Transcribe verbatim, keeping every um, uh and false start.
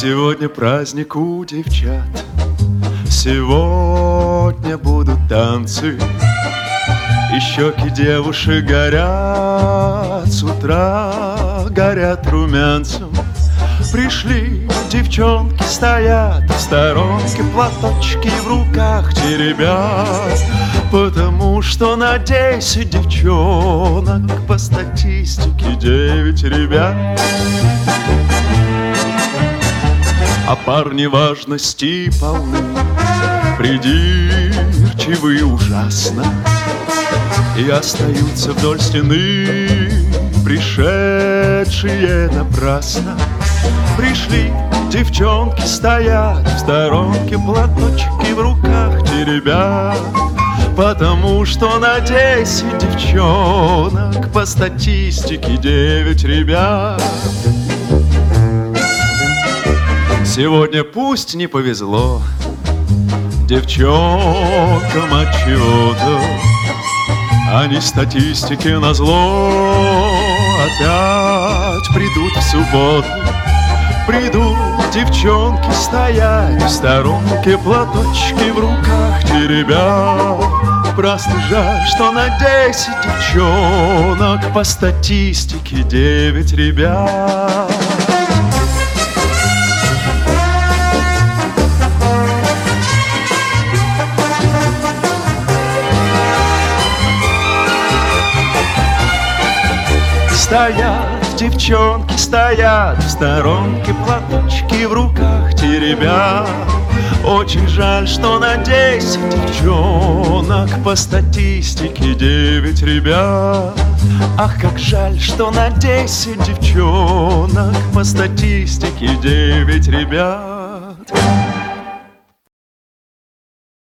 Сегодня праздник у девчат, сегодня будут танцы, и щеки девушек горят, с утра горят румянцем. Пришли девчонки, стоят в сторонке, платочки в руках теребят, потому что на десять девчонок по статистике девять ребят. А парни важности полны, придирчивы ужасно, и остаются вдоль стены, пришедшие напрасно. Пришли девчонки, стоят в сторонке, платочки в руках теребят, потому что на десять девчонок по статистике девять ребят. Сегодня пусть не повезло девчонкам от чего-то, они статистике назло опять придут в субботу. Придут девчонки стоять в сторонке, платочки в руках теребят. Просто жаль, что на десять девчонок по статистике девять ребят. Стоят девчонки, стоят в сторонке, платочки в руках теребят. Очень жаль, что на десять девчонок по статистике девять ребят. Ах, как жаль, что на десять девчонок по статистике девять ребят.